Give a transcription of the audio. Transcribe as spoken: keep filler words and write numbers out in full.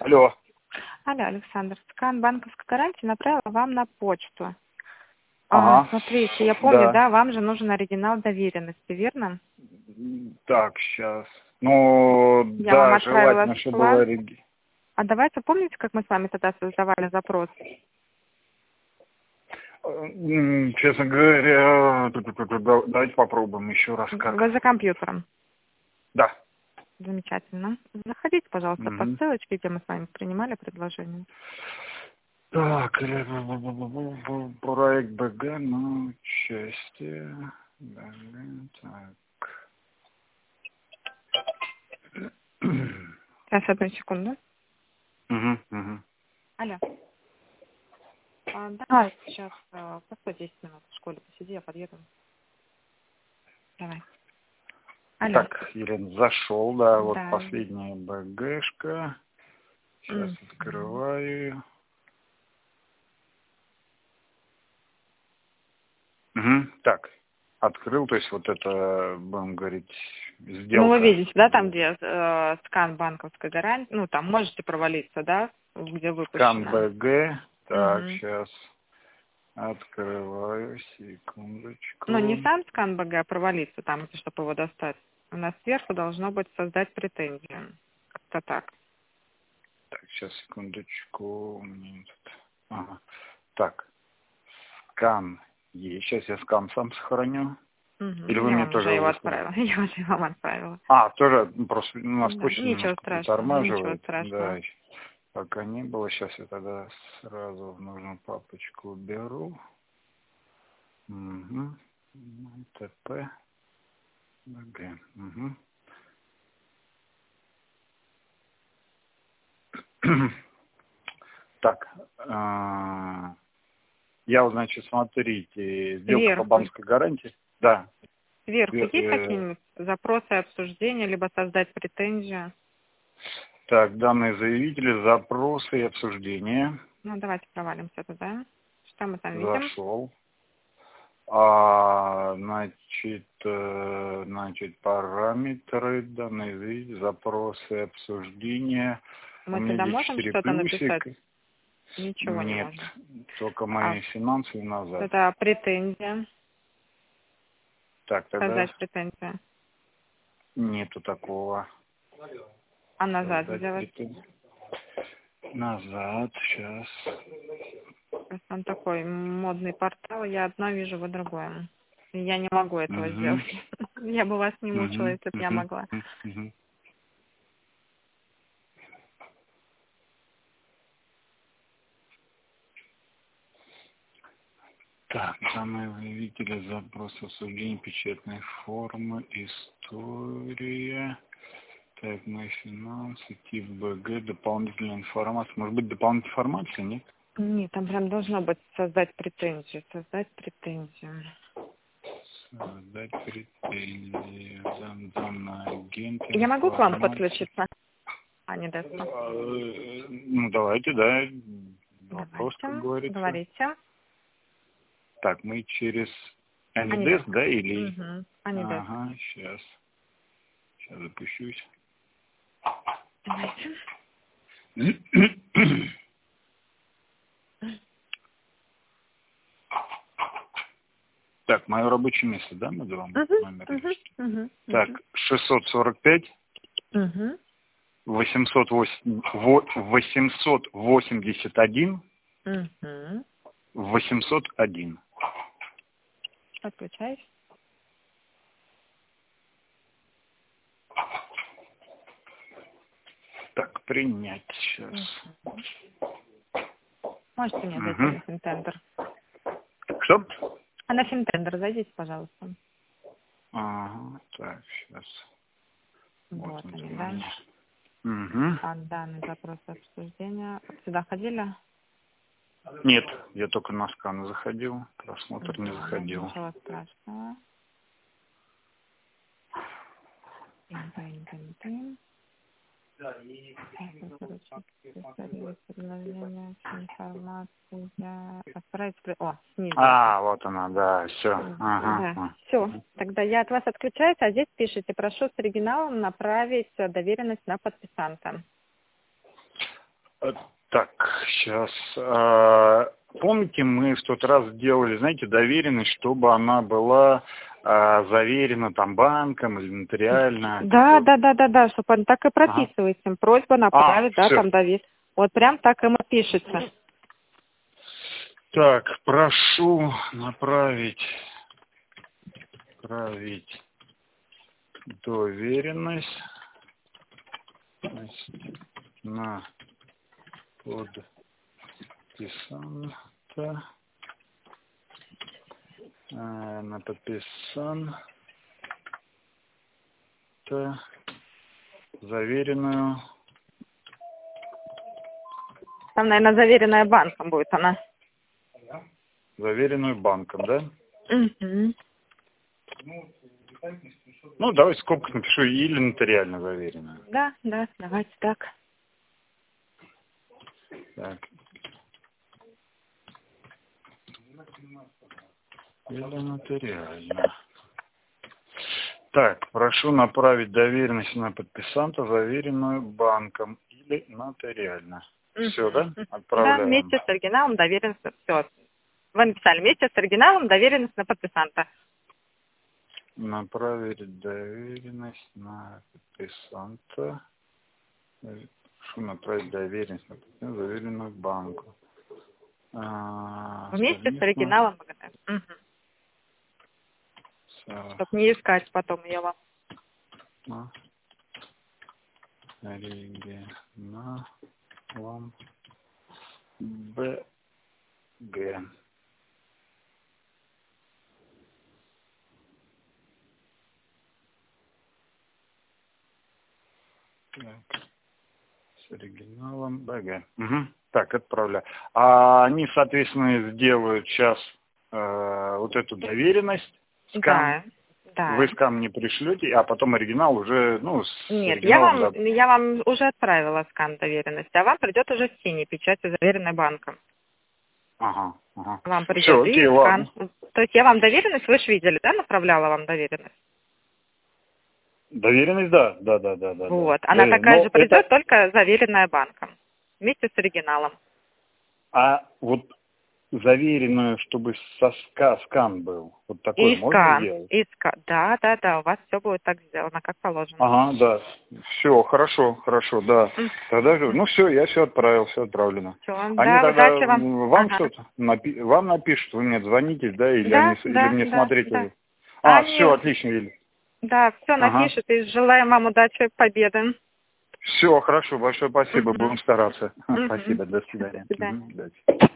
Алло. Алло, Александр. Скан банковской гарантии направила вам на почту. Ага. А, смотрите, я помню, Да. да, вам же нужен оригинал доверенности, верно? Так, сейчас. Ну, Я вам да, отправила желательно, чтобы было склад. оригинал. А давайте, помните, как мы с вами тогда создавали запрос? Честно говоря, давайте попробуем еще раз как. Вы за компьютером. Да. Замечательно. Заходите, пожалуйста, по Угу. ссылочке, где мы с вами принимали предложение. Так, проект БГ, ну, части. Так. Сейчас, одну секунду. Угу, угу. Алло. А, давай сейчас, а, постой десять минут в школе посиди, я подъеду. Давай. Алло. Так, Елена, зашел, да, вот Да. последняя БГшка. Сейчас М. открываю. Угу. Так, открыл, то есть вот это, будем говорить, сделка. Ну, вы видите, да, там, где э, скан банковской гарантии, ну, там можете провалиться, да, где Скан выпущено. БГ. Так, Угу. сейчас открываю, секундочку. Ну, не сам скан БГ, а провалиться там, если чтобы его достать. У нас сверху должно быть создать претензию. Как-то так. Так, сейчас, секундочку. У меня тут... Ага. Так, скан есть. Сейчас я скан сам сохраню. Угу. Или вы Я мне вам уже тоже его выслали? отправила. Я уже вам отправила. А, тоже ну, просто у нас Да. почта Ничего немножко страшного, ничего притормаживает. страшного. Да, пока не было. Сейчас я тогда сразу в нужную папочку беру. Угу. ТП. БГ. Угу. Так, а, я, вот, значит, смотрите, сделка по Сверху. банковской гарантии. Да. Сверху Све- есть э, какие-нибудь запросы, обсуждения, либо создать претензию? Так, данные заявители, запросы и обсуждения. Ну, давайте провалимся туда. Что мы там видим? Зашел. А, значит, э, значит, параметры, данные заявители, запросы, обсуждения. У Мы меня туда здесь можем четыре что-то написать? плюсика. Ничего не Нет, можем. только А мои финансы назад. это претензия. Так, тогда Создать претензию. нету такого. А назад Создать сделать? претензии. Назад, сейчас. Просто он такой модный портал. Я одно вижу, вы другое. И я не могу этого Угу. сделать. Я бы вас не мучила, Угу. если бы я Угу. могла. Угу. Так, данные заявители, запрос обсуждения, печатной формы, история. Так, мои финансы, тип БГ, дополнительная информация. Может быть, дополнительная информация, нет? Нет, там прям должно быть создать претензию. Создать претензию. Создать претензии, дан- данный агент, Я могу к вам информация. подключиться? А, не даст. Э, Ну, давайте, да, вопрос, как Давайте. говорится. Говорите. Так, мы через Анидес, Анидеск. да, или... Угу. Анидеск. Ага, сейчас. Сейчас запущусь. Давайте. Так, мое рабочее место, да, назовем Угу. номер или Угу. что? Угу. Так, шестьсот сорок пять, Угу. восемьсот восемьдесят один, Угу. восемьсот один. Подключаюсь. Так, принять сейчас. Угу. Можете мне зайти Угу. на Финтендер? Что? А на Финтендер зайдите, пожалуйста. Ага, так, сейчас. Вот Вот он, они, да? Угу. А данный запрос обсуждения. Сюда ходили? Нет, я только на скан заходил, просмотр не Угу. заходил. Ничего страшного. Тын-тын-тын-тын. Предложение, информация. Отправить... О, снизу. А, вот она, да, все. Да, Ага. все. Тогда я от вас отключаюсь, а здесь пишите, прошу с оригиналом направить доверенность на подписанта. Так, сейчас. А, помните, мы в тот раз делали, знаете, доверенность, чтобы она была а, заверена там банком или нотариально? Да, да, да, да, да, чтобы он так и прописывается. Ага. Просьба направить, а, да, все. Там доверить. Вот прям так и пишется. Так, прошу направить, направить доверенность на подписанта, э, на подписанта заверенную. Там, наверное, заверенная банком будет она. Заверенную банком, да? Угу. Ну, давай в скобках напишу или нотариально заверенную. Да, да, давайте так. Так. Или нотариально. Так, прошу направить доверенность на подписанта, заверенную банком или нотариально. Угу. Все, да? Отправляем. Да, вместе с оригиналом доверенность. Все. Вы написали вместе с оригиналом доверенность на подписанта. Направить доверенность на подписанта. Прошу направить доверенность на подписанта, заверенную банку. А, вместе совместно... с оригиналом. Угу. Со... Чтобы не искать потом ее вам. Оригиналом Б Г. Так, с оригиналом Б Г. Угу. Так, отправляю. А они, соответственно, сделают сейчас э, вот эту доверенность, скан. Да, да. Вы скан не пришлете, а потом оригинал уже, ну, с Нет, я вам, да. я вам уже отправила скан доверенности, а вам придет уже с синей печатью, заверенной банком. Ага, ага. Вам придет Все, и окей, скан. ладно. То есть я вам доверенность, вы же видели, да, направляла вам доверенность? Доверенность, да, да, да, да, да. Вот, да. она Доверенность. такая Но же придет, это... только заверенная банком, вместе с оригиналом. А вот заверенную, чтобы со ска, скан был, вот такой И можно скан, сделать? и скан, да, да, да, у вас все будет так сделано, как положено. Ага, да. Все, хорошо, хорошо, да. Mm. Тогда, ну все, я все отправил, все отправлено. Все, Они да, тогда удачи вам. вам Ага. что-то напи- вам напишут, вы мне звоните, да, или Да, они, или да, мне да, смотреть да. уже? А, Они, все, отлично, Юля. да, все Ага. напишут, и желаем вам удачи, победы. Все, хорошо, большое спасибо, Угу. будем стараться. Угу. Спасибо, до свидания. До свидания. Угу, удачи.